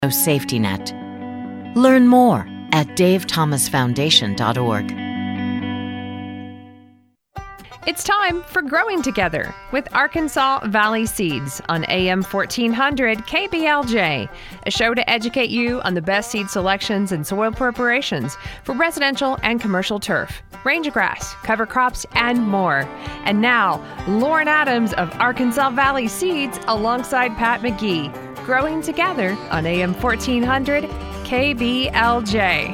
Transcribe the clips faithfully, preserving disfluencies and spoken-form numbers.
safety net. Learn more at dave thomas foundation dot org. It's time for Growing Together with Arkansas Valley Seeds on A M fourteen hundred K B L J, a show to educate you on the best seed selections and soil preparations for residential and commercial turf, range grass, cover crops, and more. And now, Lauren Adams of Arkansas Valley Seeds alongside Pat McGee. Growing Together on A M fourteen hundred K B L J.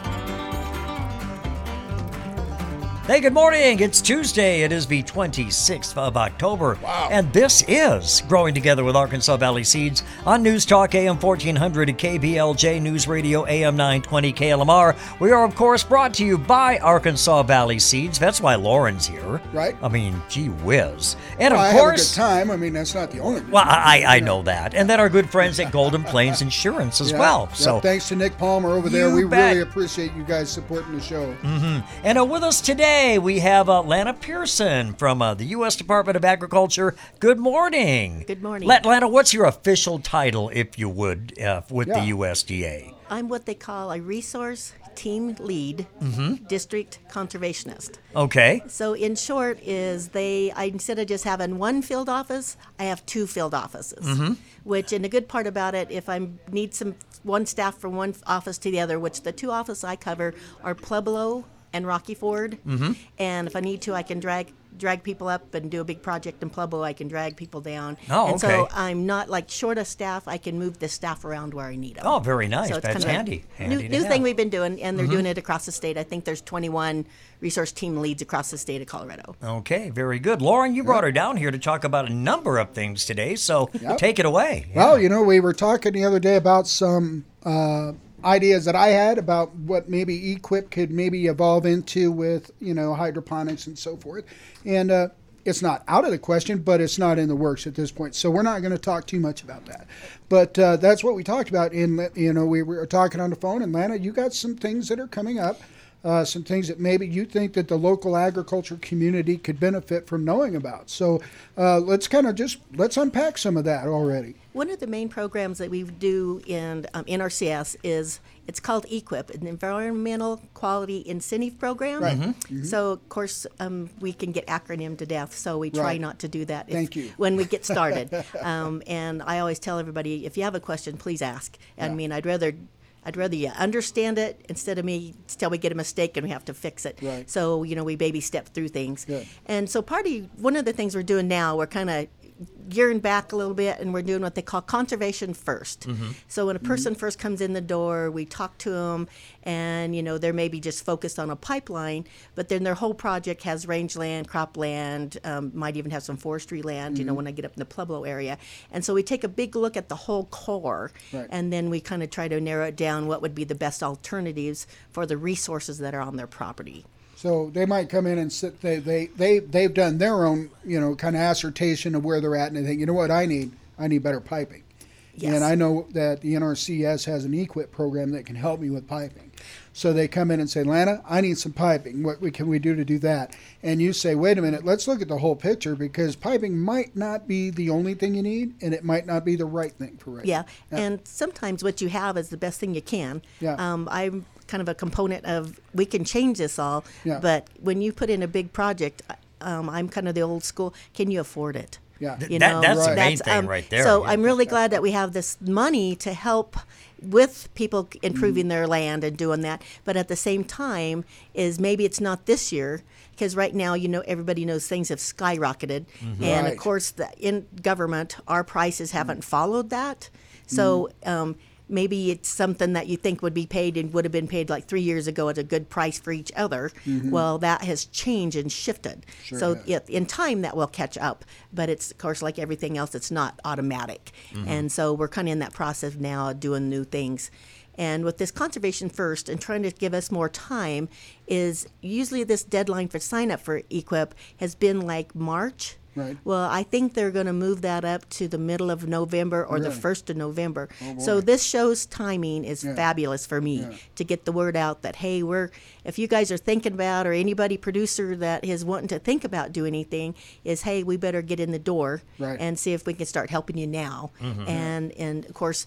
Hey, good morning. It's Tuesday. It is the twenty-sixth of October. Wow. And this is Growing Together with Arkansas Valley Seeds on News Talk A M fourteen hundred K B L J, News Radio A M nine twenty K L M R. We are, of course, brought to you by Arkansas Valley Seeds. That's why Lauren's here. Right. I mean, gee whiz. And well, of I course... have a good time. I mean, that's not the only reason. Well, I, I know that. And then our good friends at Golden Plains Insurance as yeah, well. yeah, So thanks to Nick Palmer over there. You We bet. really appreciate you guys supporting the show. Mm-hmm. And uh, with us today, we have uh, Lana Pearson from uh, the U S Department of Agriculture. Good morning. Good morning. La- Lana, what's your official title, if you would, uh, with Yeah. the U S D A? I'm what they call a resource team lead, district conservationist. Okay. So in short is they, I, instead of just having one field office, I have two field offices, which, and the good part about it, if I need some, one staff from one office to the other, which the two offices I cover are Pueblo and Rocky Ford, and if I need to, I can drag drag people up and do a big project in Pueblo. I can drag people down. Oh, and okay. so I'm not like short of staff. I can move the staff around where I need them. Oh, very nice. So it's That's kind of a handy. handy New, to new have. thing we've been doing, and they're doing it across the state. I think there's twenty-one resource team leads across the state of Colorado. Okay, very good. Lauren, you brought her down here to talk about a number of things today, so Yep. take it away. Well, you know, we were talking the other day about some uh, ideas that I had about what maybe equip could maybe evolve into with, you know, hydroponics and so forth. And uh, it's not out of the question, but it's not in the works at this point. So we're not going to talk too much about that. But uh, that's what we talked about. In, you know, we were talking on the phone, and Lana, you got some things that are coming up. Uh, some things that maybe you think that the local agriculture community could benefit from knowing about. So uh, let's kind of just, let's unpack some of that already. One of the main programs that we do in um, N R C S is, it's called EQIP, an Environmental Quality Incentive Program. Right. Mm-hmm. So, of course, um, we can get acronym to death, so we try Right. not to do that if, Thank you. when we get started. um, and I always tell everybody, if you have a question, please ask. I Yeah. mean, I'd rather... I'd rather you understand it instead of me till we get a mistake and we have to fix it. Right. So, you know, we baby step through things. Good. And so part of, one of the things we're doing now, we're kind of gearing back a little bit, and we're doing what they call conservation first. So when a person first comes in the door, we talk to them, and, you know, they're maybe just focused on a pipeline, but then their whole project has rangeland, cropland, um, might even have some forestry land, you know, when I get up in the Pueblo area. And so we take a big look at the whole core, Right. and then we kind of try to narrow it down what would be the best alternatives for the resources that are on their property. So they might come in and sit, they, they, they, they've done their own, you know, kind of assertion of where they're at, and they think, you know what, I need, I need better piping. Yes. And I know that the N R C S has an EQIP program that can help me with piping. So they come in and say, Lana, I need some piping. What we, can we do to do that? And you say, wait a minute, let's look at the whole picture, because piping might not be the only thing you need, and it might not be the right thing for right Yeah, now. and sometimes what you have is the best thing you can. Yeah. Um, I'm kind of a component of, we can change this all, Yeah. but when you put in a big project, um, I'm kind of the old school, can you afford it? Yeah. You That- know, that's the main that's, thing um, right there. So Yeah. I'm really glad that we have this money to help with people improving their land and doing that. But at the same time, is maybe it's not this year, because right now, you know, everybody knows things have skyrocketed, and Right. of course, the, in government, our prices haven't followed that. So. Um, Maybe it's something that you think would be paid and would have been paid like three years ago at a good price for each other. Well, that has changed and shifted. Sure so has. yeah, in time that will catch up. But it's, of course, like everything else, it's not automatic. And so we're kind of in that process now of doing new things. And with this conservation first and trying to give us more time is usually this deadline for sign up for EQIP has been like March. Right. Well, I think they're going to move that up to the middle of November or the Really? first of November. Oh, so boy. this show's timing is Yeah. fabulous for me Yeah. to get the word out that, hey, we're, if you guys are thinking about, or anybody producer that is wanting to think about doing anything, is, hey, we better get in the door Right. and see if we can start helping you now. And, and of course,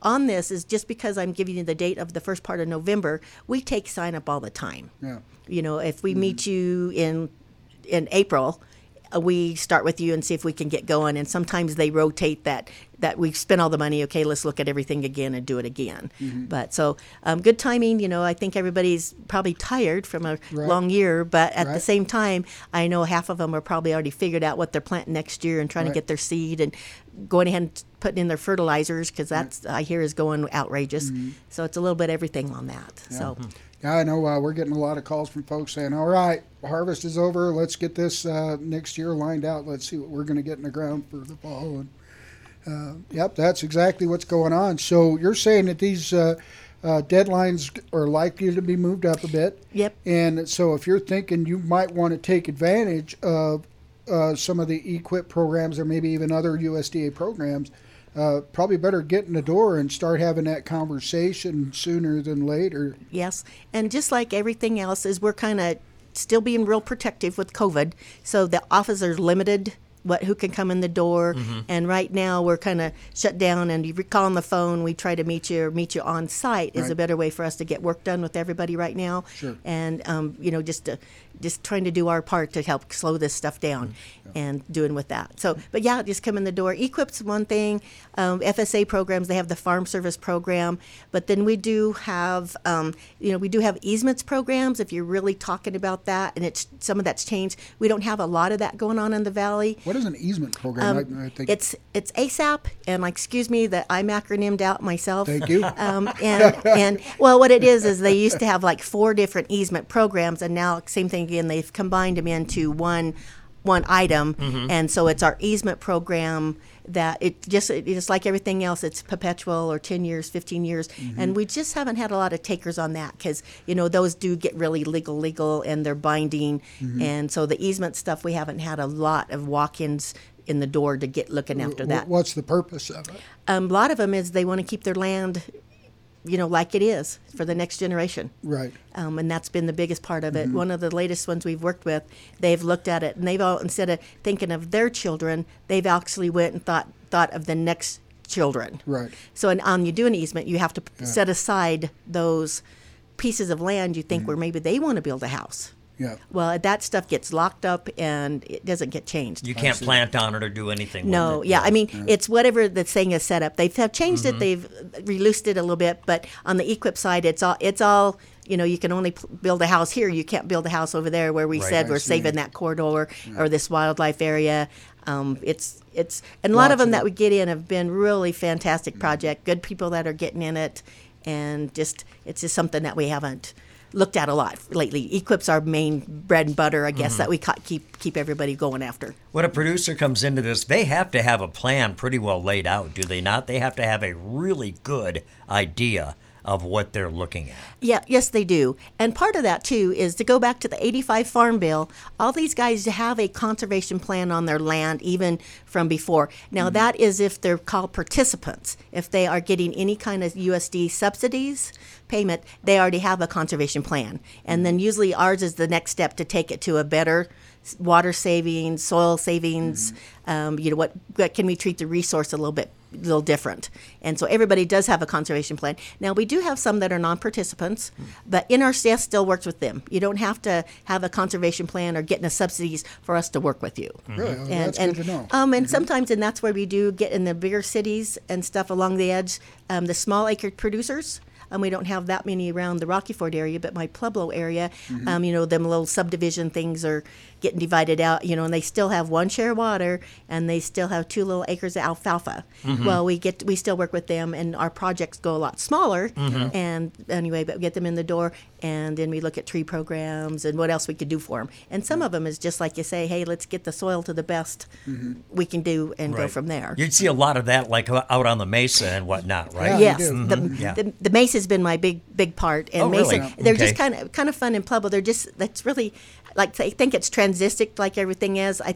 on this is just because I'm giving you the date of the first part of November, we take sign up all the time. Yeah. You know, if we mm-hmm. meet you in in April, uh, we start with you and see if we can get going. And sometimes they rotate that, that we've spent all the money. Okay, let's look at everything again and do it again. Mm-hmm. But so um, good timing. You know, I think everybody's probably tired from a right. long year, but at right. the same time, I know half of them are probably already figured out what they're planting next year and trying right. to get their seed and going ahead and putting in their fertilizers, because that's right. I hear is going outrageous. Mm-hmm. So it's a little bit everything on that. Yeah. So. Yeah, I know uh, we're getting a lot of calls from folks saying, all right, harvest is over. Let's get this uh, next year lined out. Let's see what we're going to get in the ground for the fall. And uh, yep, that's exactly what's going on. So you're saying that these uh, uh, deadlines are likely to be moved up a bit. Yep. And so if you're thinking you might want to take advantage of uh, some of the E Q I P programs or maybe even other U S D A programs, Uh, probably better get in the door and start having that conversation sooner than later. Yes, and just like everything else, is we're kind of still being real protective with COVID, so the officers limited what who can come in the door. Mm-hmm. And right now we're kind of shut down. And if you call on the phone, we try to meet you or meet you on site is right. a better way for us to get work done with everybody right now. Sure. And um, you know, just to, just trying to do our part to help slow this stuff down. Mm-hmm. Yeah. And doing with that. So, but yeah, just come in the door. E Q I P's one thing. Um, F S A programs, they have the Farm Service program, but then we do have, um, you know, we do have easements programs. If you're really talking about that, and it's some of that's changed. We don't have a lot of that going on in the valley. What is an easement program? Um, I, I think it's it's A S A P, and like, excuse me that I'm acronymed out myself. Thank you. Um, and and well, what it is is they used to have like four different easement programs, and now same thing again. They've combined them into one. one item, mm-hmm. and so it's our easement program that it just it, just like everything else, it's perpetual or ten years, fifteen years, mm-hmm. and we just haven't had a lot of takers on that because you know those do get really legal, legal, and they're binding, mm-hmm. and so the easement stuff we haven't had a lot of walk-ins in the door to get looking after that. What's the purpose of it? Um, a lot of them is they want to keep their land, you know, like it is for the next generation. Right. Um, and that's been the biggest part of it. Mm-hmm. One of the latest ones we've worked with, they've looked at it and they've all, instead of thinking of their children, they've actually went and thought thought of the next children. Right. So on, on you do an easement, you have to Yeah. set aside those pieces of land you think Mm-hmm. where maybe they want to build a house. Yeah. Well, that stuff gets locked up and it doesn't get changed. You can't plant on it or do anything No, with it. yeah, I mean, Yeah. it's whatever the thing is set up. They've have changed Mm-hmm. it, they've reloosed it a little bit, but on the E Q I P side, it's all, it's all, you know, you can only p- build a house here. You can't build a house over there where we Right. said I we're see. saving that corridor or this wildlife area. Um, it's, it's, and a lot Lots of them of that it. we get in have been really fantastic project, good people that are getting in it, and just, it's just something that we haven't looked at a lot lately. E Q I P's our main bread and butter, I guess, Mm-hmm. that we ca- keep keep everybody going after. When a producer comes into this, they have to have a plan pretty well laid out, do they not? They have to have a really good idea of what they're looking at. Yeah, yes, they do. And part of that, too, is to go back to the eighty-five Farm Bill, all these guys have a conservation plan on their land, even from before. Now, mm-hmm. that is if they're called participants. If they are getting any kind of U S D subsidies, payment, they already have a conservation plan. And then usually ours is the next step to take it to a better water savings, soil savings, mm-hmm. um, you know, what, what can we treat the resource a little bit a little different. And so everybody does have a conservation plan. Now, we do have some that are non-participants, but N R C S still works with them. You don't have to have a conservation plan or getting the subsidies for us to work with you. Really? Well, And, that's and, good to know. Um, and Mhm. sometimes, and that's where we do get in the bigger cities and stuff along the edge, um, the small acre producers. Um, we don't have that many around the Rocky Ford area, but my Pueblo area, Mm-hmm. um, you know, them little subdivision things are getting divided out, you know, and they still have one share of water and they still have two little acres of alfalfa. Mm-hmm. Well, we get we still work with them, and our projects go a lot smaller. Mm-hmm. And anyway, but we get them in the door, and then we look at tree programs and what else we could do for them. And some of them is just like you say, hey, let's get the soil to the best Mm-hmm. we can do and go Right. from there. You'd see a lot of that like out on the mesa and whatnot, right? Yeah, Yes, you do. the, Mhm. Yeah. the the Mesa has been my big big part, and Oh, Mesa really? they're Okay. just kind of kind of fun in Pueblo. They're just that's really like I think it's transistic like everything is. I think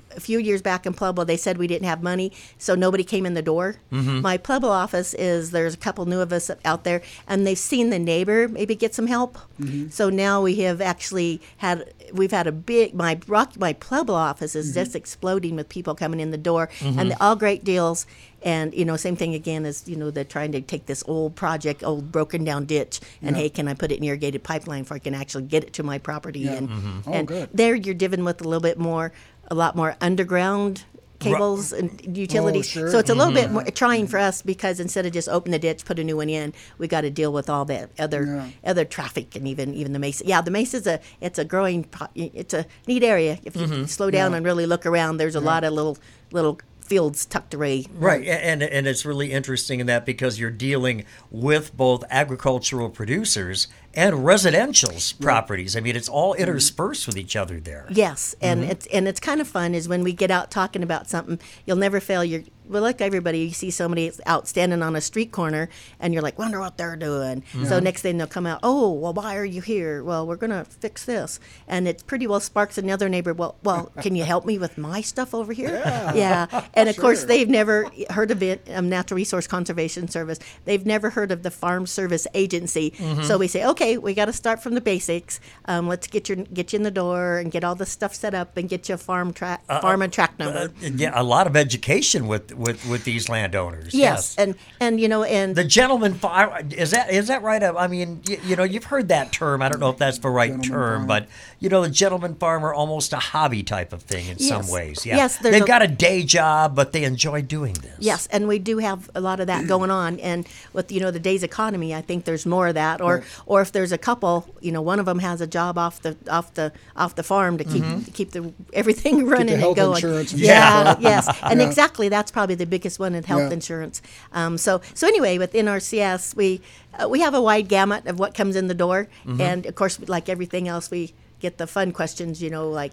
a few years back in Pueblo, they said we didn't have money, so nobody came in the door. Mm-hmm. My Pueblo office is, there's a couple new of us out there, and they've seen the neighbor maybe get some help. Mm-hmm. So now we have actually had, we've had a big, my rock, my Pueblo office is mm-hmm. just exploding with people coming in the door, mm-hmm. and all great deals. And, you know, same thing again as, you know, they're trying to take this old project, old broken down ditch, and yeah. hey, can I put it in irrigated pipeline before I can actually get it to my property? Yeah. And, mm-hmm. oh, and good. there you're dealing with a little bit more, a lot more underground cables and utilities. Oh, sure. So it's a little mm-hmm. bit more trying for us because instead of just open the ditch, put a new one in, we got to deal with all the other Yeah. other traffic and even even the mesa. Yeah, the mesa's a it's a growing, po- it's a neat area. If you Mm-hmm. slow down Yeah. and really look around, there's a Yeah. lot of little little fields tucked away. Right, and and it's really interesting in that because you're dealing with both agricultural producers and residential properties. I mean, it's all interspersed with each other there. Yes, and Mm-hmm. it's and it's kind of fun is when we get out talking about something, you'll never fail your. Well, like everybody, you see somebody out standing on a street corner, and you're like, wonder what they're doing. So next thing they'll come out, oh, well, why are you here? Well, we're gonna fix this, and it pretty well sparks another neighbor. Well, well, can you help me with my stuff over here? Yeah, yeah. And of course, sure. they've never heard of it, um, Natural Resource Conservation Service. They've never heard of the Farm Service Agency. Mm-hmm. So we say, okay, we got to start from the basics. Um, let's get your get you in the door and get all the stuff set up and get you a farm track, farm and track number. Uh, yeah, a lot of education with, with, with these landowners. Yes, and and you know, and The gentleman farmer, is that is that right? I mean, you, you know, you've heard that term. I don't know if that's the right Gentleman term, farmer. but you know, the gentleman farmer, almost a hobby type of thing in some Yes. ways. Yeah. Yes, there's they've a- got a day job, but they enjoy doing this. yes, and we do have a lot of that going on. And with you know the day's economy, I think there's more of that. Or Right. or if there's a couple, you know, one of them has a job off the off the off the farm to keep Mm-hmm. to keep the everything running health and going. insurance and yeah, stuff. yes, and Yeah. exactly that's probably the biggest one in health Yeah. insurance. Um, so so anyway, with N R C S, we uh, we have a wide gamut of what comes in the door, Mm-hmm. and of course, like everything else, we get the fun questions. You know, like.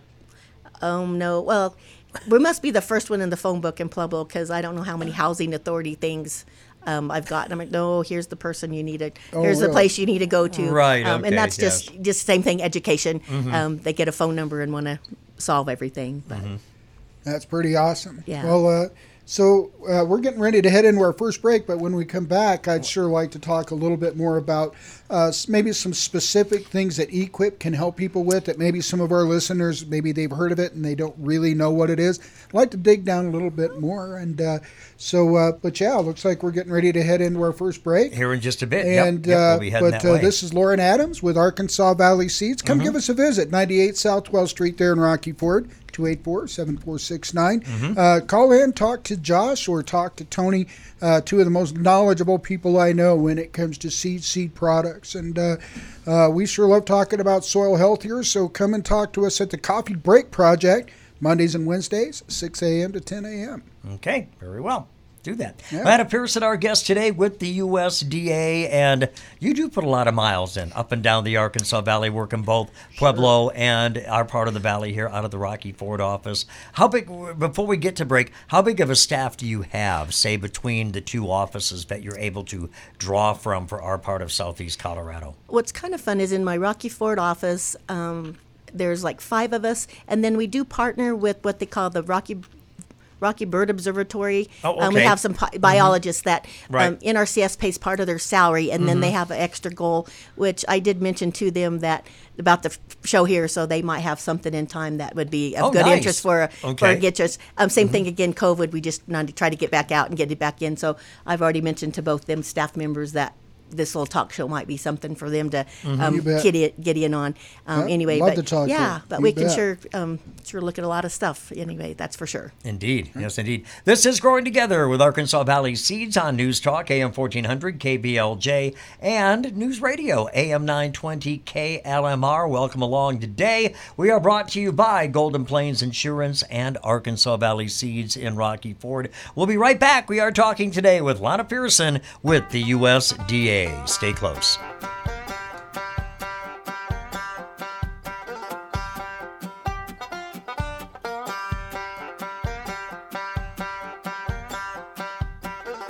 Um, no, well, we must be the first one in the phone book in Pueblo because I don't know how many housing authority things um, I've got. And I'm like, no, here's the person you need to, Oh, here's the really? place you need to go to. Right, Um, okay, and that's yes. just just same thing, education. Um, they get a phone number and want to solve everything. But That's pretty awesome. Yeah. Well, uh, so uh, we're getting ready to head into our first break, but when we come back, I'd sure like to talk a little bit more about uh, s- maybe some specific things that eQuip can help people with that maybe some of our listeners, maybe they've heard of it and they don't really know what it is. I'd like to dig down a little bit more. And uh, so, uh, but yeah, looks like we're getting ready to head into our first break. Here in just a bit. Yep, And yep, uh, we'll be heading but that uh, way. this is Lauren Adams with Arkansas Valley Seeds. Come give us a visit, ninety-eight South twelfth Street there in Rocky Ford, two eight four, seven four six nine. Uh, call in, talk to Josh or talk to Tony, uh, two of the most knowledgeable people I know when it comes to seed seed products. And uh, uh, we sure love talking about soil health here, so come and talk to us at the Coffee Break Project, Mondays and Wednesdays, six a.m. to ten a.m. Okay, very well. Do that. Yeah. Matt Pearson, our guest today with the U S D A, and you do put a lot of miles in up and down the Arkansas Valley, working both Pueblo and our part of the valley here out of the Rocky Ford office. How big, before we get to break, how big of a staff do you have, say, between the two offices that you're able to draw from for our part of southeast Colorado? what's kind of fun is in my Rocky Ford office, um, there's like five of us, and then we do partner with what they call the Rocky Rocky Bird Observatory. Oh, um, we okay. have some pi- biologists that Right. um, N R C S pays part of their salary, and then they have an extra goal, which I did mention to them that about the f- show here, so they might have something in time that would be of Oh, good nice. interest for for Okay. get us. Um, same thing again, COVID. We just wanted to try to get back out and get it back in. So I've already mentioned to both them staff members that this little talk show might be something for them to You um, bet. get, it, get in on. Um, Yeah, anyway, love but to talk to yeah, you. but You we can bet. sure um, sure look at a lot of stuff. Anyway, that's for sure. Indeed. Yes, indeed. This is Growing Together with Arkansas Valley Seeds on News Talk, A M fourteen hundred, K B L J, and News Radio, A M nine twenty, K L M R. Welcome along today. We are brought to you by Golden Plains Insurance and Arkansas Valley Seeds in Rocky Ford. We'll be right back. We are talking today with Lana Pearson with the U S D A. Stay close.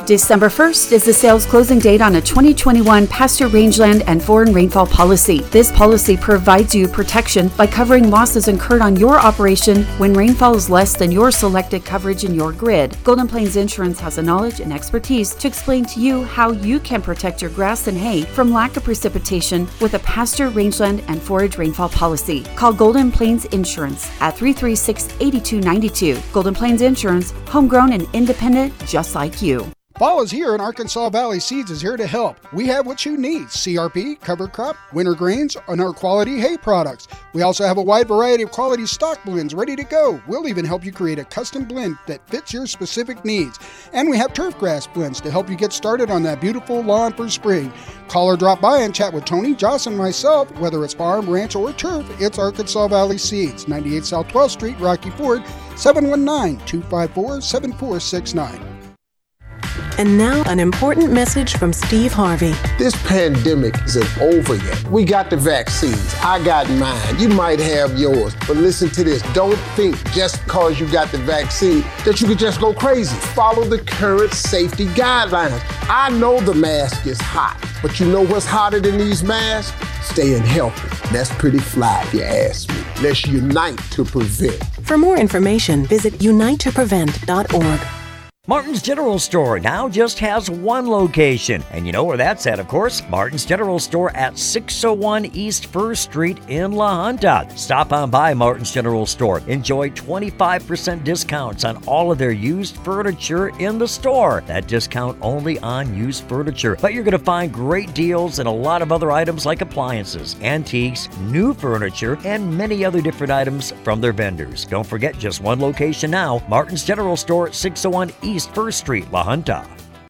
December first is the sales closing date on a twenty twenty-one pasture rangeland and foreign rainfall policy. This policy provides you protection by covering losses incurred on your operation when rainfall is less than your selected coverage in your grid. Golden Plains Insurance has the knowledge and expertise to explain to you how you can protect your grass and hay from lack of precipitation with a pasture rangeland and forage rainfall policy. Call Golden Plains Insurance at three three six, eight two nine two. Golden Plains Insurance, homegrown and independent just like you. Fall is here and Arkansas Valley Seeds is here to help. We have what you need: C R P, cover crop, winter grains, and our quality hay products. We also have a wide variety of quality stock blends ready to go. We'll even help you create a custom blend that fits your specific needs. And we have turf grass blends to help you get started on that beautiful lawn for spring. Call or drop by and chat with Tony, Joss, and myself. Whether it's farm, ranch, or turf, it's Arkansas Valley Seeds, ninety-eight South twelfth Street, Rocky Ford, seven one nine, two five four, seven four six nine. And now, an important message from Steve Harvey. This pandemic isn't over yet. We got the vaccines. I got mine. You might have yours. But listen to this. Don't think just because you got the vaccine that you could just go crazy. Follow the current safety guidelines. I know the mask is hot, but you know what's hotter than these masks? Staying healthy. That's pretty fly if you ask me. Let's unite to prevent. For more information, visit unite to prevent dot org. Martin's General Store now just has one location. And you know where that's at, of course. Martin's General Store at six oh one East First Street in La Junta. Stop on by Martin's General Store. Enjoy twenty-five percent discounts on all of their used furniture in the store. That discount only on used furniture. But you're going to find great deals and a lot of other items like appliances, antiques, new furniture, and many other different items from their vendors. Don't forget, just one location now. Martin's General Store at six oh one East First Street, La Junta.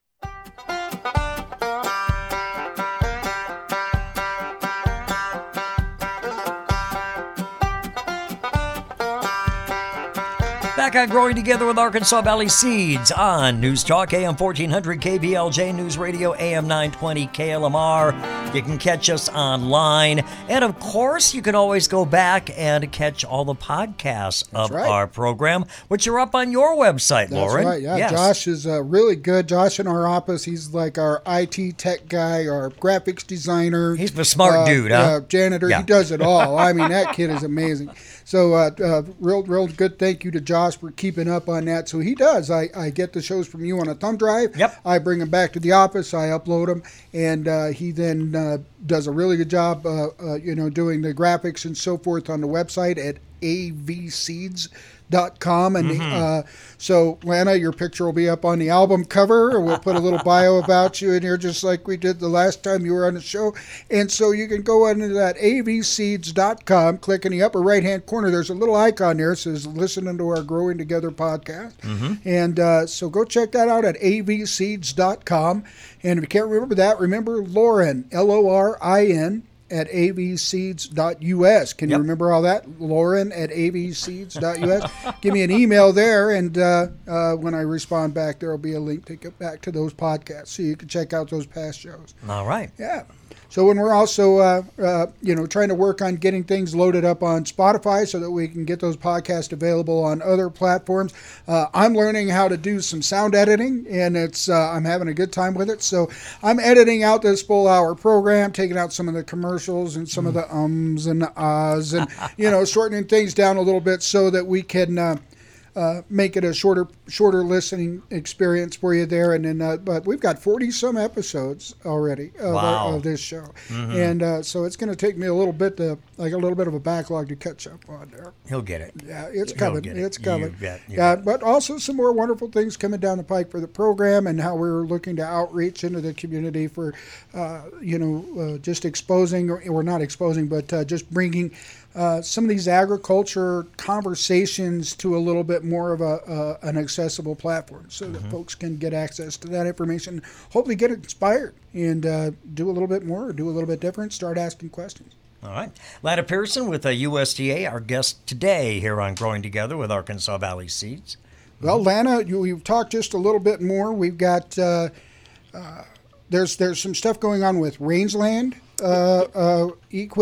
Back on Growing Together with Arkansas Valley Seeds on News Talk A M fourteen hundred, K B L J News Radio, A M nine twenty K L M R. You can catch us online. And of course, you can always go back and catch all the podcasts of right. our program, which are up on your website, That's Lauren. right, yeah. Yes. Josh is uh, really good. Josh in our office, he's like our I T tech guy, our graphics designer. He's a smart uh, dude, huh? Uh, janitor, Yeah. he does it all. I mean, that kid is amazing. So uh, uh, real, real good thank you to Josh for keeping up on that. So he does. I, I get the shows from you on a thumb drive. Yep. I bring them back to the office. I upload them, and uh, he then uh, does a really good job, uh, uh, you know, doing the graphics and so forth on the website at A V Seeds dot com. And Mm-hmm. uh, so, Lana, your picture will be up on the album cover. We'll put a little bio about you in here, just like we did the last time you were on the show. And so you can go into that A V Seeds dot com, click in the upper right-hand corner. There's a little icon there that says listening to our Growing Together podcast. Mm-hmm. And uh, so go check that out at A V Seeds dot com. And if you can't remember that, remember Lauren, L O R I N, at A V Seeds dot U S. Can Yep. you remember all that? Lauren at A V Seeds dot U S. Give me an email there, and uh, uh, when I respond back, there will be a link to get back to those podcasts, so you can check out those past shows. All right. Yeah. So when we're also, uh, uh, you know, trying to work on getting things loaded up on Spotify so that we can get those podcasts available on other platforms. Uh, I'm learning how to do some sound editing, and it's uh, I'm having a good time with it. So I'm editing out this full hour program, taking out some of the commercials and some of the ums and the ahs, and you know, shortening things down a little bit so that we can. Uh, Uh, make it a shorter, shorter listening experience for you there, and then. Uh, but we've got forty some episodes already of, Wow. our, of this show, Mm-hmm. and uh, so it's going to take me a little bit to, like a little bit of a backlog to catch up on there. He'll get it. Yeah, it's He'll coming. get it. It's You coming. bet. You Yeah, bet. but also some more wonderful things coming down the pike for the program, and how we're looking to outreach into the community for, uh, you know, uh, just exposing or, or not exposing, but uh, just bringing. Uh, some of these agriculture conversations to a little bit more of a uh, an accessible platform, so Mm-hmm. that folks can get access to that information, hopefully get inspired, and uh, do a little bit more, do a little bit different, start asking questions. All right. Lana Pearson with the U S D A, our guest today here on Growing Together with Arkansas Valley Seeds. Well, Lana, you, we've talked just a little bit more. We've got uh, uh, there's there's some stuff going on with rangeland uh, uh, equip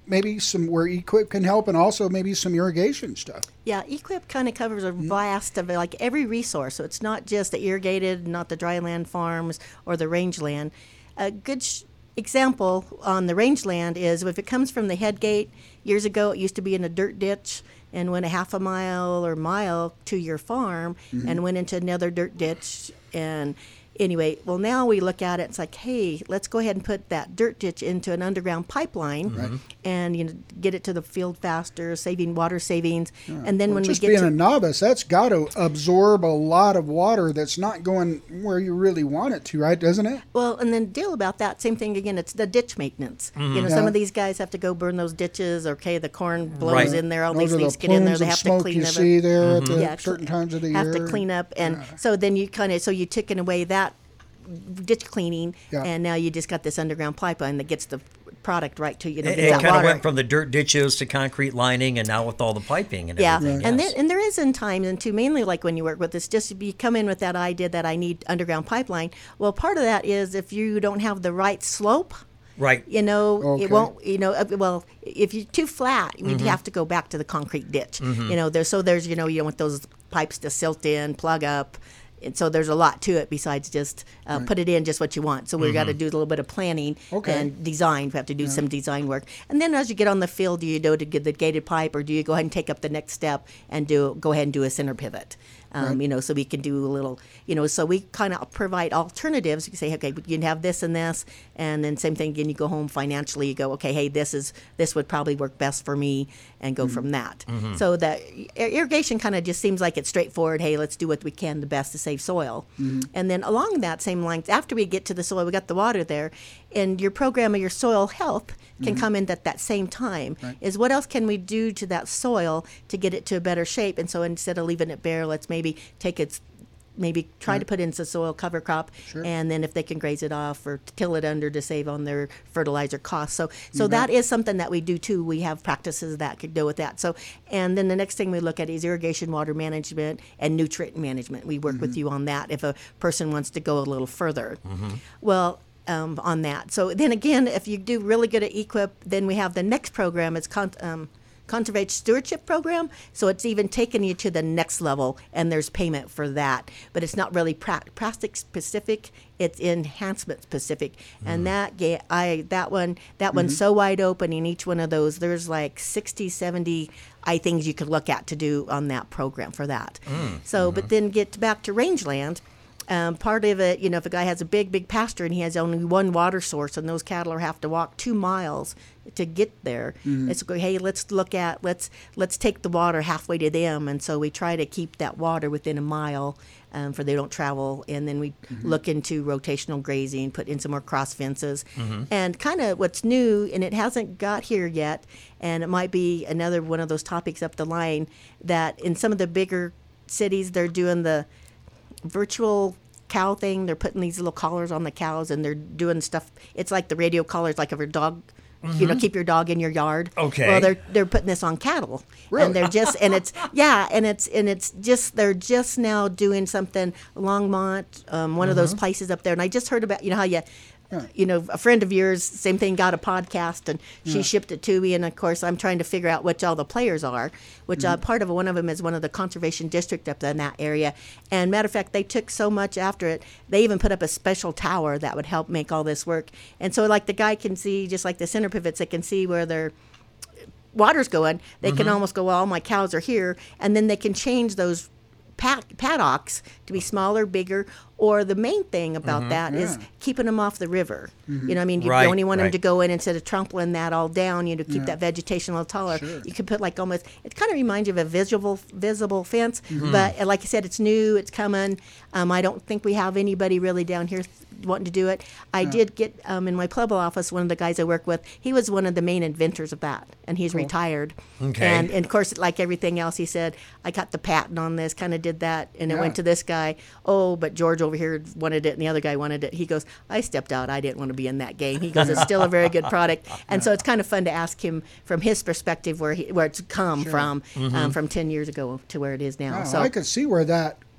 maybe some where eQuip can help, and also maybe some irrigation stuff. Yeah, eQuip kind of covers a vast of like every resource. So it's not just the irrigated, not the dryland farms or the rangeland. A good sh- example on the rangeland is if it comes from the head gate. Years ago, it used to be in a dirt ditch and went a half a mile or mile to your farm mm-hmm. and went into another dirt ditch. And anyway, well, now we look at it, it's like, hey, let's go ahead and put that dirt ditch into an underground pipeline mm-hmm. and you know get it to the field faster, saving water savings. Yeah. And then well, when just we get being to a novice, that's got to absorb a lot of water that's not going where you really want it to, right? Doesn't it? Well, and then deal about that same thing again. It's the ditch maintenance. Mm-hmm. You know, yeah. some of these guys have to go burn those ditches. Okay, the corn blows right. in there. All Those these are leaves the get in there. plumes They of have to smoke clean you up. see there mm-hmm. at the yeah, certain times of the have year. to clean up, and yeah. so then you kind of so you taken away that ditch cleaning, yeah. and now you just got this underground pipeline that gets the product right to you know It, gets it that kind of water. went from the dirt ditches to concrete lining, and now with all the piping and Yeah, everything. and yes. then, and there is in times, and too mainly like when you work with this, just if you come in with that idea that I need underground pipeline. Well, part of that is if you don't have the right slope. Right. You know, Okay. it won't, you know, uh, well, if you're too flat, you'd Mm-hmm. have to go back to the concrete ditch. You know, there's, so there's, you know, you don't want those pipes to silt in, plug up. And so there's a lot to it besides just uh, Right. put it in just what you want. So we've got to do a little bit of planning Okay. and design. We have to do some design work. And then as you get on the field, do you go to get the gated pipe, or do you go ahead and take up the next step and do go ahead and do a center pivot? Um, Right. You know, so we can do a little, you know, so we kind of provide alternatives. You can say, okay, you can have this and this, and then same thing again. You go home financially. You go, okay, hey, this is this would probably work best for me, and go from that. So that irrigation kind of just seems like it's straightforward. Hey, let's do what we can the best to save soil, and then along that same lines, after we get to the soil, we got the water there, and your program of your soil health can come in at that same time. Right. Is what else can we do to that soil to get it to a better shape? And so instead of leaving it bare, let's maybe take its maybe try to put in some soil cover crop, Sure. and then if they can graze it off or till it under to save on their fertilizer costs. So so You that bet. is something that we do too. We have practices that could go with that. So and then the next thing we look at is irrigation, water management, and nutrient management. We work with you on that if a person wants to go a little further. Well, um, on that. So then again, if you do really good at eQuip, then we have the next program. It's con- um, Conservation Stewardship Program. So it's even taking you to the next level, and there's payment for that. But it's not really pra- plastic specific. It's enhancement specific. And that ga- I that one that one's so wide open. In each one of those, there's like sixty, seventy I things you could look at to do on that program for that. So, but then get back to rangeland. Um, part of it, you know, if a guy has a big, big pasture and he has only one water source, and those cattle are have to walk two miles to get there, it's go, hey, let's look at let's let's take the water halfway to them, and so we try to keep that water within a mile, um, for they don't travel, and then we look into rotational grazing, put in some more cross fences, and kind of what's new, and it hasn't got here yet, and it might be another one of those topics up the line that in some of the bigger cities they're doing the virtual cow thing. They're putting these little collars on the cows, and they're doing stuff. It's like the radio collars, like of your dog. You know, keep your dog in your yard. Okay. Well, they're they're putting this on cattle, Really? and they're just and it's yeah, and it's and it's just they're just now doing something. Longmont, um, one of those places up there, and I just heard about you know how you. You know, a friend of yours, same thing, got a podcast, and she shipped it to me. And of course, I'm trying to figure out which all the players are. Which uh, part of one of them is one of the conservation district up in that area. And matter of fact, they took so much after it, they even put up a special tower that would help make all this work. And so, like the guy can see, just like the center pivots, they can see where their water's going. They can almost go, well, all my cows are here, and then they can change those pad- paddocks to be smaller, bigger, or the main thing about that is Yeah. keeping them off the river. You know what I mean? You, Right, you only want them right. to go in instead of trampling that all down, you know, keep Yeah. that vegetation a little taller. Sure. You could put like almost, it kind of reminds you of a visible visible fence, but uh, like I said, it's new, it's coming. Um, I don't think we have anybody really down here th- wanting to do it. I did get um, in my Pueblo office, one of the guys I work with, he was one of the main inventors of that, and he's retired. Okay. And, and of course, like everything else, he said, I got the patent on this, kind of did that, and it Yeah. went to this guy. Oh, but George over here wanted it, and the other guy wanted it. He goes, I stepped out. I didn't want to be in that game. He goes, it's still a very good product. And so it's kind of fun to ask him from his perspective where he, where it's come from, um, from ten years ago to where it is now. Oh, so I could see where that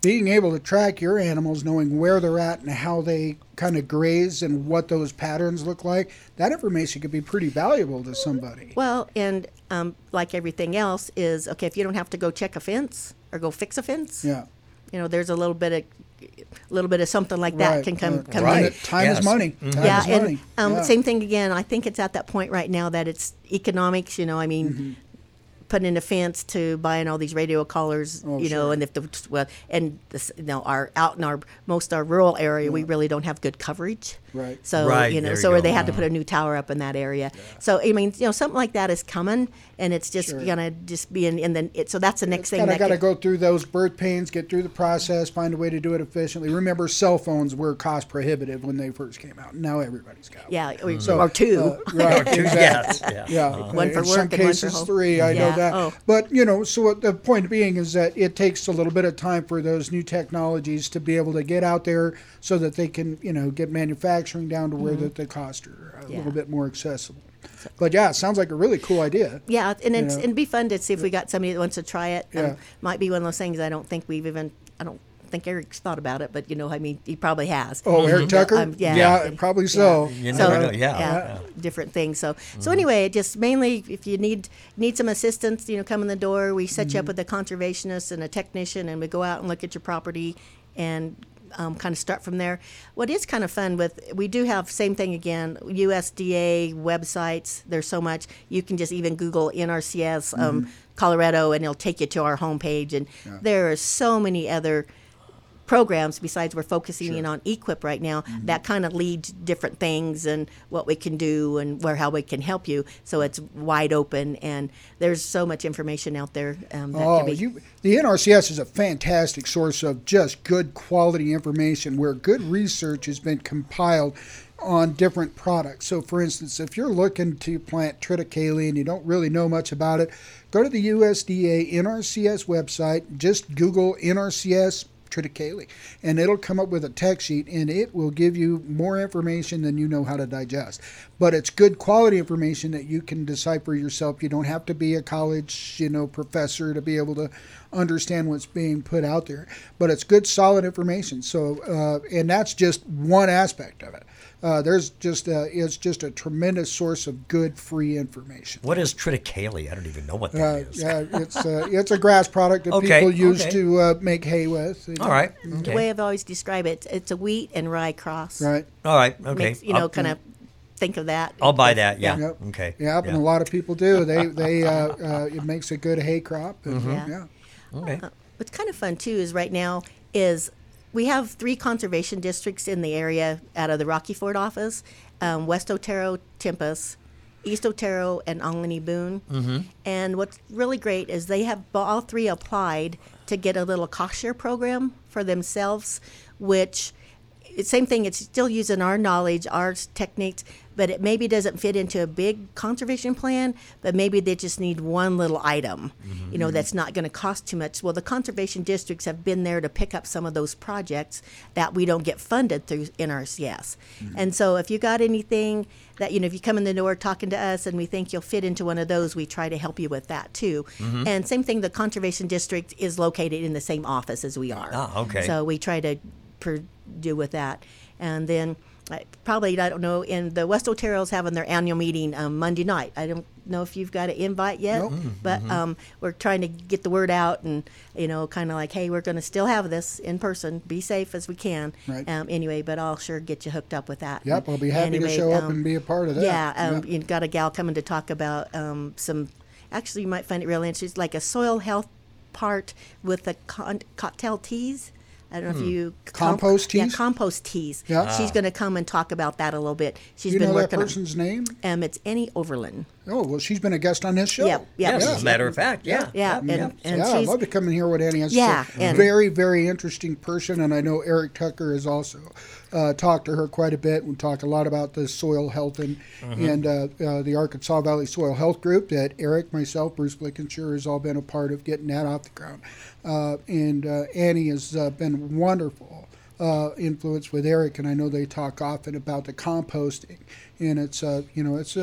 being able to track your animals, knowing where they're at and how they kind of graze and what those patterns look like, that information could be pretty valuable to somebody. Well, and um, like everything else is, okay, if you don't have to go check a fence or go fix a fence, Yeah. you know, there's a little bit of a little bit of something like that Right. can come Uh, come Right. in. Time Yes. is money. Mhm. Time Yeah, is and money. um, Yeah. same thing again. I think it's at that point right now that it's economics. You know, I mean, Mm-hmm. putting in a fence to buying all these radio collars. Oh, you know, sure. and if the well, and this, you know, our out in our most our rural area, we really don't have good coverage. Right. So Right, you know, there you so or go. they had to put a new tower up in that area. So I mean, you know, something like that is coming, and it's just Sure. gonna just be in. And then it, so that's the next thing Kind of that got to could- go through those birth pains, get through the process, find a way to do it efficiently. Remember, cell phones were cost prohibitive when they first came out. Now everybody's got one. Yeah, or, So, or two. uh, right, Two- exactly. yes, yeah. Yeah, One for in work some and one for cases home. three. I know Yeah, that. oh. But you know, so what the point being is that it takes a little bit of time for those new technologies to be able to get out there, so that they can, you know, get manufacturing down to where that the costs are a Mm-hmm. Yeah. little bit more accessible. But yeah, it sounds like a really cool idea. Yeah, and it's, know. it'd be fun to see if we got somebody that wants to try it. Um, Yeah. might be one of those things I don't think we've even, I don't think Eric's thought about it, but you know, I mean, he probably has. Oh, Eric Tucker? Um, yeah. probably so. You So, never know. Yeah. yeah. different things. So, so anyway, just mainly if you need need some assistance, you know, come in the door. We set you up with a conservationist and a technician, and we go out and look at your property and um, kind of start from there. What is kind of fun with we do have same thing again. U S D A websites. There's so much you can just even Google N R C S um, Colorado, and it'll take you to our homepage. And there are so many other programs besides we're focusing in on equip right now that kind of lead to different things and what we can do and where how we can help you, so it's wide open and there's so much information out there um, that Oh, can be you, the N R C S is a fantastic source of just good quality information where good research has been compiled on different products. So, for instance, if you're looking to plant triticale and you don't really know much about it, go to the U S D A N R C S website, just Google N R C S triticale, and it'll come up with a text sheet, and it will give you more information than you know how to digest. But it's good quality information that you can decipher yourself. You don't have to be a college, you know, professor to be able to understand what's being put out there. But it's good, solid information. So, uh, and that's just one aspect of it. Uh, there's just a, it's just a tremendous source of good free information. What is triticale? I don't even know what that Uh, is. yeah, it's uh, it's a grass product that Okay, people use okay. to uh, make hay with. All right. the Okay. way I've always described it. It's a wheat and rye cross. Right. All right. Okay. Makes, you know, I'll, kind of think of that. I'll buy that. Yeah. Yep. Okay. Yeah, and a lot of people do. They they uh, uh, it makes a good hay crop. And, Yeah. yeah. Okay. What's kind of fun too is right now is we have three conservation districts in the area out of the Rocky Ford office: um, West Otero, Tempest, East Otero, and Alani Boone. Mm-hmm. And what's really great is they have all three applied to get a little cost share program for themselves, which it's same thing. It's still using our knowledge, our techniques, but it maybe doesn't fit into a big conservation plan. But maybe they just need one little item, you know, that's not going to cost too much. Well, the conservation districts have been there to pick up some of those projects that we don't get funded through N R C S. And so, if you got anything that you know, if you come in the door talking to us and we think you'll fit into one of those, we try to help you with that too. And same thing, the conservation district is located in the same office as we are. Ah, okay. So we try to per, do with that. And then uh, probably, I don't know, in the West Otero's having their annual meeting um, Monday night. I don't know if you've got an invite yet, Nope. but um, we're trying to get the word out and, you know, kind of like, hey, we're going to still have this in person. Be safe as we can. Right. Um, anyway, but I'll sure get you hooked up with that. Yep, I'll be happy Anyway, to show up um, and be a part of that. Yeah, um, Yep. you've got a gal coming to talk about um, some, actually you might find it real interesting, like a soil health part with the con- cocktail teas. I don't know if you comp- Compost Yeah, teas? compost teas. Yeah. She's going to come and talk about that a little bit. She's you been know that working person's name? on. Um, it's Annie Overland. Oh, well, she's been a guest on this show. Yeah, yeah. Yes, Yeah. as a matter of fact. Yeah. Yeah, and, and yeah, I'd she's love to come and hear what Annie has Yeah, to say. and- Very, very interesting person, and I know Eric Tucker has also uh, talked to her quite a bit. We talk a lot about the soil health and and uh, uh, the Arkansas Valley Soil Health Group that Eric, myself, Bruce Blickenshire has all been a part of getting that off the ground. Uh, and uh, Annie has uh, been wonderful. Uh, influence with Eric, and I know they talk often about the composting, and it's uh, you know it's a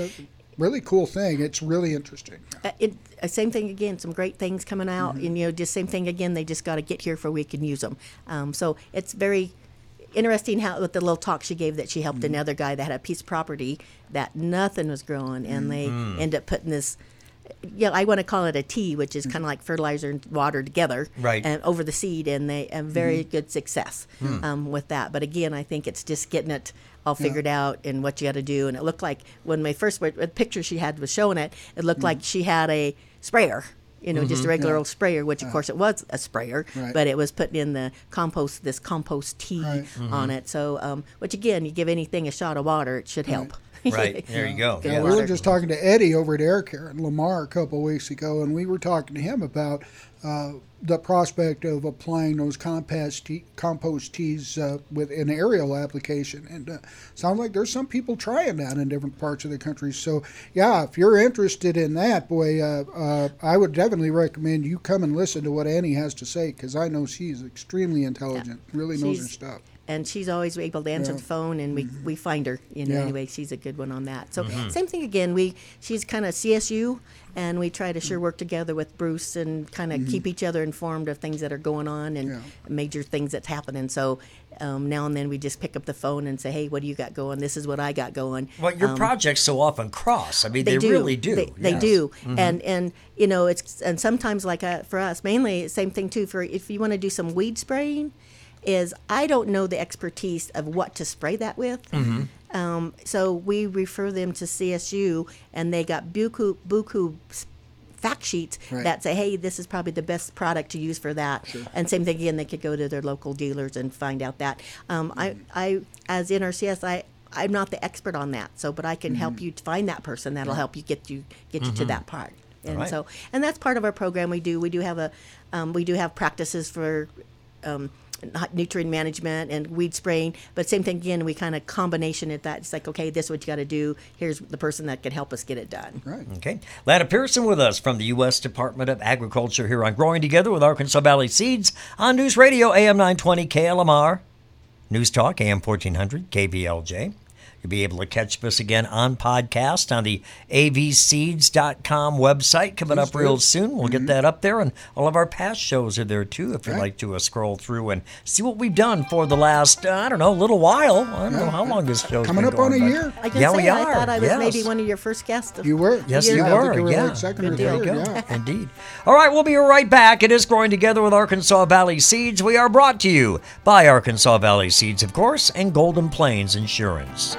really cool thing. It's really interesting. Uh, it uh, same thing again. Some great things coming out, Mm-hmm. and you know, just same thing again. They just got to get here for we can use them. Um, so it's very interesting how with the little talk she gave that she helped Mm-hmm. another guy that had a piece of property that nothing was growing, and they Mm. end up putting this. Yeah, I want to call it a tea, which is kind of like fertilizer and water together, Right. and over the seed, and they have very Mm-hmm. good success um, with that. But again, I think it's just getting it all figured out and what you got to do. And it looked like when my first the picture she had was showing it, it looked like she had a sprayer. You know, just a regular Mm-hmm. Yeah. old sprayer, which of course it was a sprayer, Right. but it was putting in the compost, this compost tea Right. on it. So, um, which again, you give anything a shot of water, it should help. Right. There you go. Good Yeah, Yeah. we were water. just talking to Eddie over at Air Care in Lamar a couple of weeks ago, and we were talking to him about uh, the prospect of applying those compost tea, compost teas uh, with an aerial application. And uh, sounds like there's some people trying that in different parts of the country. So, yeah, if you're interested in that, boy, uh, uh, I would definitely recommend you come and listen to what Annie has to say, because I know she's extremely intelligent, really knows her She's- stuff. And she's always able to answer Yeah. the phone, and we, we find her. You know, Yeah. anyway, she's a good one on that. So same thing again. We she's kind of C S U, and we try to sure work together with Bruce and kind of keep each other informed of things that are going on and Yeah. major things that's happening. So um, now and then we just pick up the phone and say, hey, what do you got going? This is what I got going. Well, your Um, projects so often cross. I mean, they, they, do. really do. They, they Yes. do, and and you know it's and sometimes like uh, for us mainly same thing too. For if you want to do some weed spraying, is I don't know the expertise of what to spray that with. Mm-hmm. Um, so we refer them to C S U, and they got buku buku s- fact sheets Right. that say, hey, this is probably the best product to use for that. And same thing again, they could go to their local dealers and find out that. Um, I, I, as N R C S, I. I'm not the expert on that, so but I can help Mm-hmm. you find that person that'll help you get you get you to that part. And Right. so, and that's part of our program. We do we do have a um, we do have practices for um, not nutrient management and weed spraying. But same thing again, we kind of combination it. That it's like, okay, this is what you got to do. Here's the person that can help us get it done. Right. Okay. Lana Pearson with us from the U S Department of Agriculture here on Growing Together with Arkansas Valley Seeds on News Radio A M nine twenty K L M R, News Talk A M fourteen hundred K B L J. You'll be able to catch us again on podcast on the A V seeds dot com website coming up real soon. We'll get that up there, and all of our past shows are there too if you'd Right. like to uh, scroll through and see what we've done for the last, uh, I don't know, little while. I don't know how long this show's Coming been up on going, a but- year. I can Yeah, say we I are, thought I was maybe yes. one of your first guests. You were. Yes, Yeah, you I think were. you were yeah. like second Good or deal. third. Go. Yeah. Indeed. All right, we'll be right back. It is Growing Together with Arkansas Valley Seeds. We are brought to you by Arkansas Valley Seeds, of course, and Golden Plains Insurance.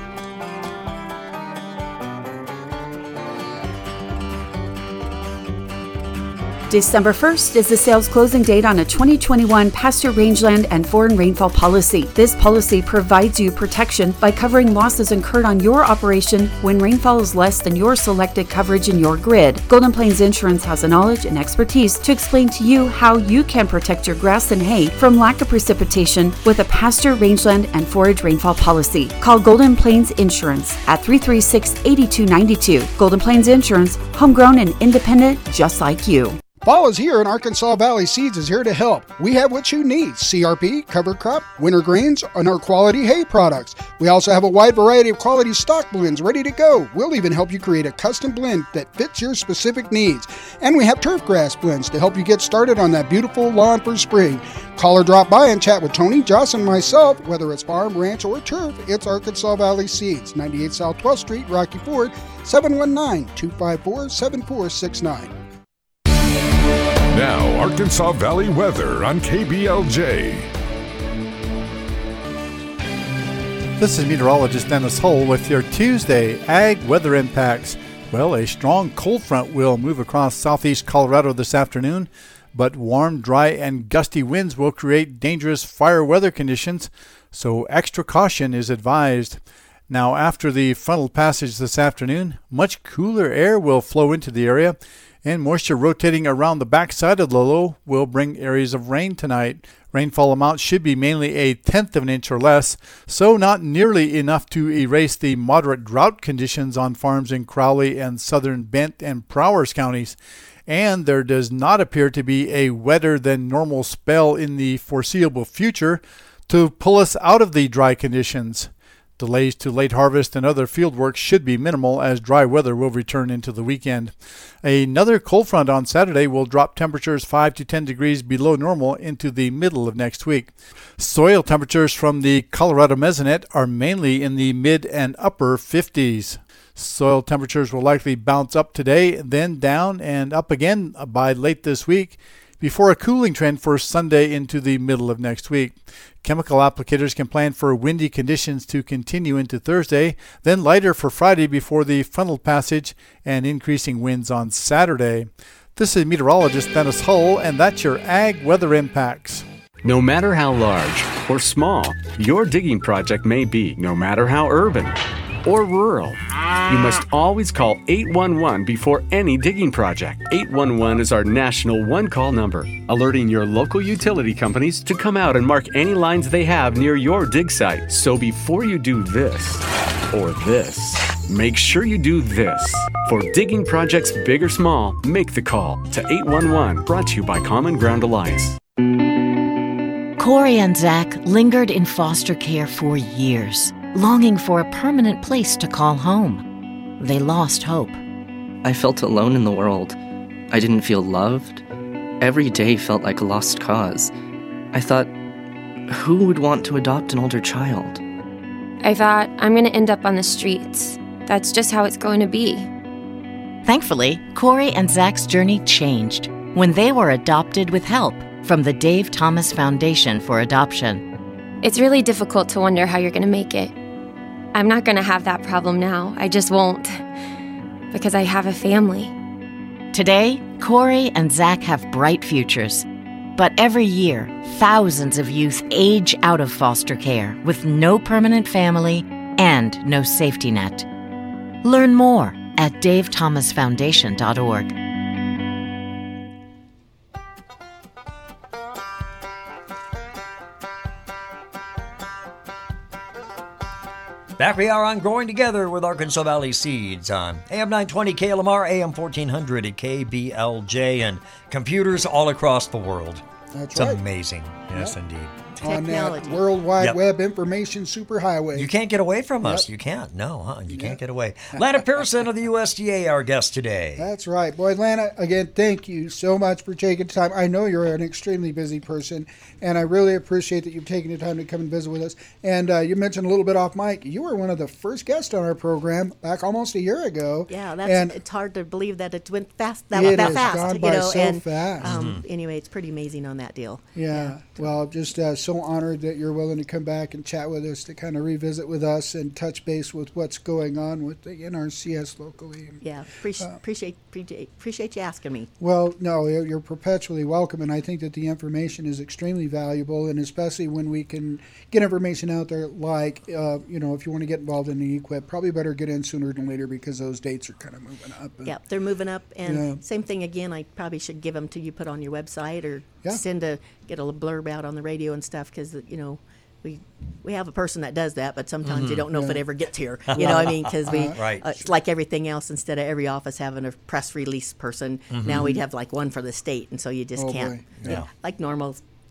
December first is the sales closing date on a twenty twenty-one pasture rangeland and foreign rainfall policy. This policy provides you protection by covering losses incurred on your operation when rainfall is less than your selected coverage in your grid. Golden Plains Insurance has the knowledge and expertise to explain to you how you can protect your grass and hay from lack of precipitation with a pasture rangeland and forage rainfall policy. Call Golden Plains Insurance at three three six, eight two nine two. Golden Plains Insurance, homegrown and independent just like you. Fall is here, and Arkansas Valley Seeds is here to help. We have what you need: C R P, cover crop, winter greens, and our quality hay products. We also have a wide variety of quality stock blends ready to go. We'll even help you create a custom blend that fits your specific needs. And we have turf grass blends to help you get started on that beautiful lawn for spring. Call or drop by and chat with Tony, Joss, and myself. Whether it's farm, ranch, or turf, it's Arkansas Valley Seeds, ninety-eight South twelfth Street, Rocky Ford, seven one nine, two five four, seven four six nine. Now, Arkansas Valley weather on K B L J. This is meteorologist Dennis Hull with your Tuesday Ag weather impacts. Well, a strong cold front will move across southeast Colorado this afternoon, but warm, dry, and gusty winds will create dangerous fire weather conditions, so extra caution is advised. Now, after the frontal passage this afternoon, much cooler air will flow into the area, and moisture rotating around the backside of the low will bring areas of rain tonight. Rainfall amounts should be mainly a tenth of an inch or less, so not nearly enough to erase the moderate drought conditions on farms in Crowley and southern Bent and Prowers counties. And there does not appear to be a wetter than normal spell in the foreseeable future to pull us out of the dry conditions. Delays to late harvest and other field work should be minimal as dry weather will return into the weekend. Another cold front on Saturday will drop temperatures five to ten degrees below normal into the middle of next week. Soil temperatures from the Colorado Mesonet are mainly in the mid and upper fifties. Soil temperatures will likely bounce up today, then down and up again by late this week, before a cooling trend for Sunday into the middle of next week. Chemical applicators can plan for windy conditions to continue into Thursday, then lighter for Friday before the frontal passage and increasing winds on Saturday. This is meteorologist Dennis Hull, and that's your Ag Weather Impacts. No matter how large or small your digging project may be, no matter how urban or rural, you must always call eight one one before any digging project. eight one one is our national one-call number, alerting your local utility companies to come out and mark any lines they have near your dig site. So before you do this or this, make sure you do this. For digging projects big or small, make the call to eight one one, brought to you by Common Ground Alliance. Corey and Zach lingered in foster care for years, longing for a permanent place to call home. They lost hope. I felt alone in the world. I didn't feel loved. Every day felt like a lost cause. I thought, who would want to adopt an older child? I thought, I'm going to end up on the streets. That's just how it's going to be. Thankfully, Corey and Zach's journey changed when they were adopted with help from the Dave Thomas Foundation for Adoption. It's really difficult to wonder how you're going to make it. I'm not going to have that problem now. I just won't, because I have a family. Today, Corey and Zach have bright futures. But every year, thousands of youth age out of foster care with no permanent family and no safety net. Learn more at dave thomas foundation dot org. Back we are on Growing Together with Arkansas Valley Seeds on A M nine twenty K L M R, A M fourteen hundred at K B L J, and computers all across the world. That's it's right. It's amazing. Yes, yep. indeed. On that World Wide yep. Web information superhighway. You can't get away from us. Yep. You can't. No, huh? You yep. can't get away. Lana Pearson of the U S D A, our guest today. That's right. Boy, Lana, again, thank you so much for taking time. I know you're an extremely busy person, and I really appreciate that you've taken the time to come and visit with us. And uh, you mentioned a little bit off mic, you were one of the first guests on our program back almost a year ago. Yeah, that's and it's hard to believe that it went fast that, it that has fast. Gone you by know, so and fast. Um, mm-hmm. Anyway, it's pretty amazing on that deal. Yeah. yeah. Well, just uh, so honored that you're willing to come back and chat with us to kind of revisit with us and touch base with what's going on with the N R C S locally. Yeah, appreciate, uh, appreciate, appreciate, appreciate you asking me. Well, no, you're perpetually welcome, and I think that the information is extremely valuable, and especially when we can get information out there like, uh, you know, if you want to get involved in the E Q I P, probably better get in sooner than later because those dates are kind of moving up. And, yeah, they're moving up, and yeah. same thing again, I probably should give them to you, put on your website, or yeah. send a, get a blurb out on the radio and stuff, because, you know, we we have a person that does that, but sometimes mm-hmm. you don't know yeah. if it ever gets here. You know what I mean? Because we, uh, right. uh, it's like everything else, instead of every office having a press release person, mm-hmm. now we'd have like one for the state, and so you just oh, can't. Yeah. Yeah, like normal,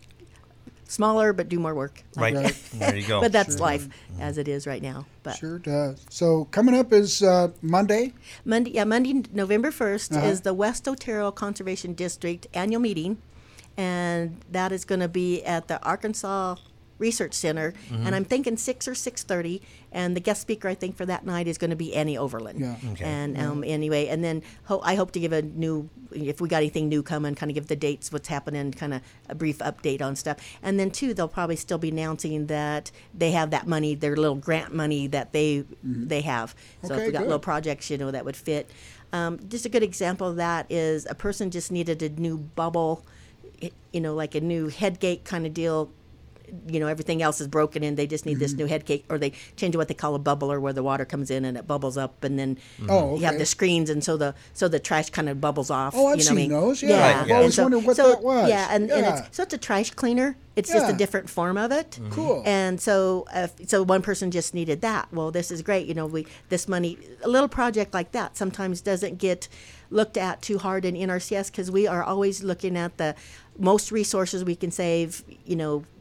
smaller, but do more work. Like right. right. There you go. But that's sure life does. as it is right now. But sure does. So coming up is uh, Monday? Monday, yeah, Monday, November first uh-huh. is the West Otero Conservation District annual meeting, and that is going to be at the Arkansas Research Center, mm-hmm. and I'm thinking six or six thirty, and the guest speaker I think for that night is going to be Annie Overland. Yeah. Okay. And um, yeah. anyway, and then ho- I hope to give a new, if we got anything new coming, kind of give the dates, what's happening, kind of a brief update on stuff. And then too, they'll probably still be announcing that they have that money, their little grant money that they mm-hmm. they have. So okay, if we got good. little projects, you know, that would fit. Um, just a good example of that is a person just needed a new bubble, you know, like a new head gate kind of deal. You know, everything else is broken in. They just need mm-hmm. this new head cake, or they change what they call a bubbler, where the water comes in and it bubbles up, and then mm-hmm. oh, okay. you have the screens, and so the so the trash kind of bubbles off. Oh, I've you know seen what I mean? those. Yeah, yeah. I've always so, wondered what so, that was. Yeah, and, yeah. and it's so it's a trash cleaner. It's just yeah. a different form of it. Mm-hmm. Cool. And so, uh, so one person just needed that. Well, this is great. You know, we this money, a little project like that, sometimes doesn't get looked at too hard in N R C S, because we are always looking at the most resources we can save. You know,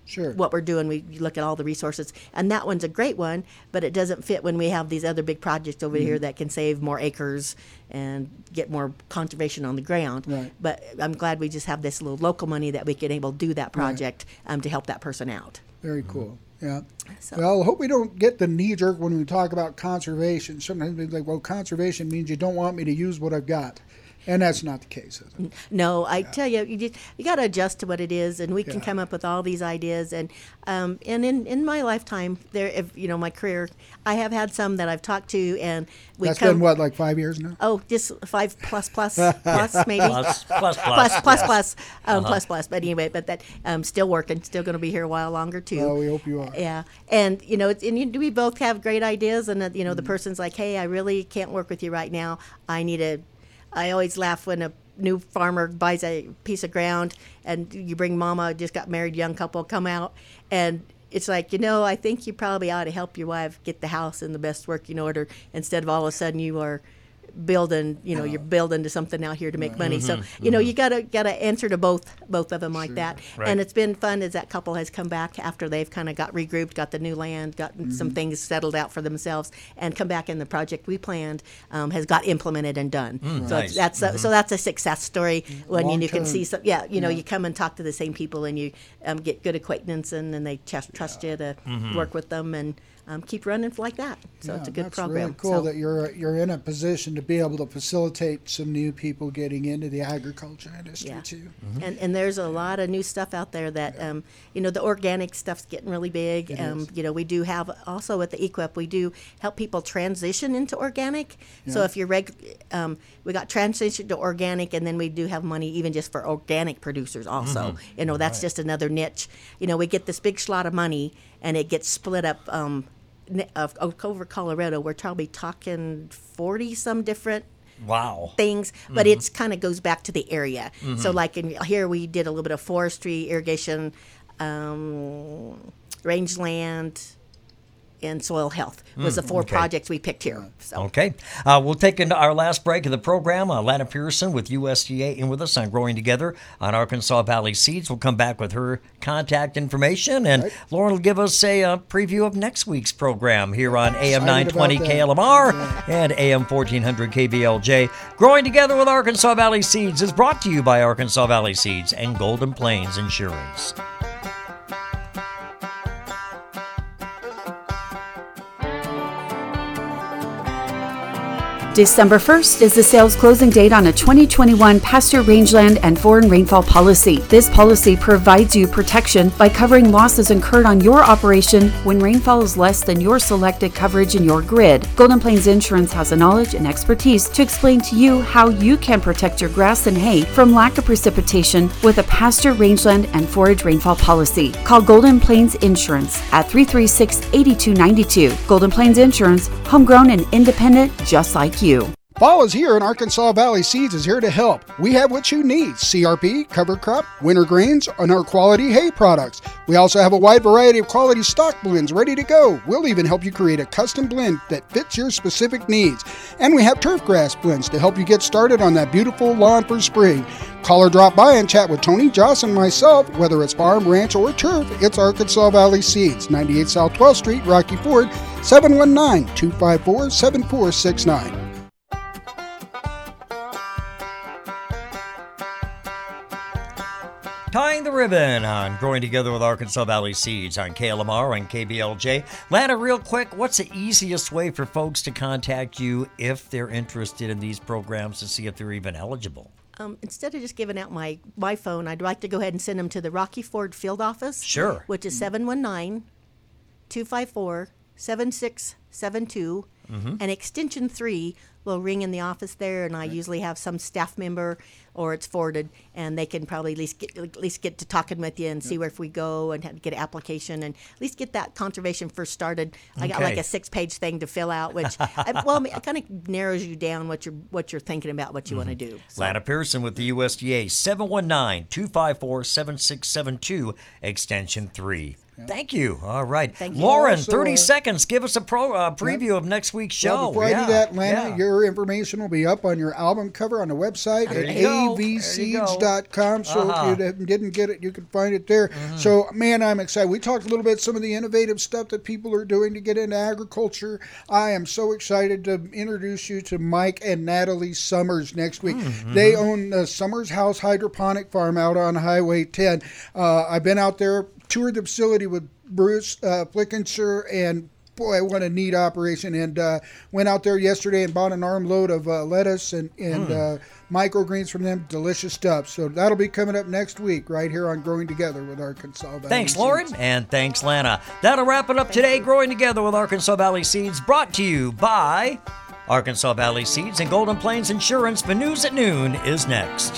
Sure. what we're doing. We look at all the resources, and that one's a great one, but it doesn't fit when we have these other big projects over Mm-hmm. here that can save more acres and get more conservation on the ground. Right. But I'm glad we just have this little local money that we can able to do that project um, to help that person out. Very cool. Yeah. So- Well, I hope we don't get the knee jerk when we talk about conservation. Sometimes it's like, well, conservation means you don't want me to use what I've got. And that's not the case, is it? No, I tell you, you just, you got to adjust to what it is, and we can Yeah. come up with all these ideas. And um, and in, in my lifetime, there, if you know, my career, I have had some that I've talked to, and we That's come. been, what, like five years now? Oh, just five plus plus plus maybe Plus, plus, plus. plus plus Yes. plus um, Uh-huh. plus plus. But anyway, but that um, still working, still going to be here a while longer too. Well, we hope you are. Yeah, and you know, it's, and you, we both have great ideas, and uh, you know, Mm-hmm. the person's like, hey, I really can't work with you right now. I need a. I always laugh when a new farmer buys a piece of ground, and you bring mama, just got married, young couple come out, and it's like, you know, I think you probably ought to help your wife get the house in the best working order instead of all of a sudden you are building, you know, you're building to something out here to make money. So, you know, you gotta gotta answer to both both of them like that. Right. And it's been fun as that couple has come back after they've kind of got regrouped, got the new land, gotten some things settled out for themselves, and come back, and the project we planned um, has got implemented and done. Mm, so nice. it's, that's a, so that's a success story when you, Long you can term. see some. Yeah, you know, Yeah. you come and talk to the same people, and you um, get good acquaintance, and then they trust, trust you to work with them and. Um, keep running like that. So Yeah, it's a good that's program. really cool So- that you're you're in a position to be able to facilitate some new people getting into the agriculture industry Yeah. too. And and there's a lot of new stuff out there that um, you know, the organic stuff's getting really big. It Um, is. you know, we do have also at the Equip we do help people transition into organic. So Yeah. if you're reg, um, we got transition to organic, and then we do have money even just for organic producers also. You know, that's just another niche. You know, we get this big slot of money, and it gets split up. Um, ne- of, of over Colorado, we're probably talking forty some different Wow. things, but it's kind of goes back to the area. So like in here, we did a little bit of forestry, irrigation, um, rangeland, and soil health was the four okay. projects we picked here. So Okay. Uh, we'll take into our last break of the program. Uh, Lana Pearson with U S D A in with us on Growing Together on Arkansas Valley Seeds. We'll come back with her contact information, and Right. Lauren will give us a uh, preview of next week's program here on A M Excited nine twenty about K that. L M R Yeah. and A M fourteen hundred K B L J. Growing Together with Arkansas Valley Seeds is brought to you by Arkansas Valley Seeds and Golden Plains Insurance. December first is the sales closing date on a twenty twenty-one pasture rangeland and foreign rainfall policy. This policy provides you protection by covering losses incurred on your operation when rainfall is less than your selected coverage in your grid. Golden Plains Insurance has the knowledge and expertise to explain to you how you can protect your grass and hay from lack of precipitation with a pasture rangeland and forage rainfall policy. Call Golden Plains Insurance at three three six, eight two nine two. Golden Plains Insurance, homegrown and independent just like you. Fall is here, and Arkansas Valley Seeds is here to help. We have what you need: C R P, cover crop, winter grains, and our quality hay products. We also have a wide variety of quality stock blends ready to go. We'll even help you create a custom blend that fits your specific needs. And we have turf grass blends to help you get started on that beautiful lawn for spring. Call or drop by and chat with Tony, Joss, and myself. Whether it's farm, ranch, or turf, it's Arkansas Valley Seeds, ninety-eight South twelfth Street, Rocky Ford, seven one nine, two five four, seven four six nine. Tying the ribbon on Growing Together with Arkansas Valley Seeds on K L M R and K B L J. Lana, real quick, what's the easiest way for folks to contact you if they're interested in these programs to see if they're even eligible? Um, instead of just giving out my, my phone, I'd like to go ahead and send them to the Rocky Ford Field Office. Sure. Which is seven one nine, two five four, seven six seven two. And extension three will ring in the office there, and I usually have some staff member, or it's forwarded, and they can probably at least get, at least get to talking with you and see where if we go and have, get an application and at least get that conservation first started. I got like Okay. a six-page thing to fill out, which I, well, it kind of narrows you down what you're what you're thinking about, what you want to do. So. Lana Pearson with the U S D A, seven one nine, two five four, seven six seven two, extension three. Thank you. All right. Thank you. Lauren, Also, thirty uh, seconds. Give us a pro uh, preview yeah. of next week's show. Well, before yeah. I do that, Lana, yeah. your information will be up on your album cover on the website there at a v seeds dot com. So uh-huh. if you didn't get it, you can find it there. Mm-hmm. So, man, I'm excited. We talked a little bit some of the innovative stuff that people are doing to get into agriculture. I am so excited to introduce you to Mike and Natalie Summers next week. Mm-hmm. They own the Summers House Hydroponic Farm out on Highway ten. Uh, I've been out there, toured the facility with Bruce uh, Flickenshire, and boy, what a neat operation. And uh, went out there yesterday and bought an armload of uh, lettuce and, and mm. uh, microgreens from them. Delicious stuff. So that'll be coming up next week right here on Growing Together with Arkansas Valley Thanks, Seeds. Lauren, and thanks, Lana. That'll wrap it up today, Growing Together with Arkansas Valley Seeds, brought to you by Arkansas Valley Seeds and Golden Plains Insurance. The news at noon is next.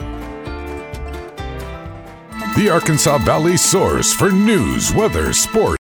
The Arkansas Valley source for news, weather, sports,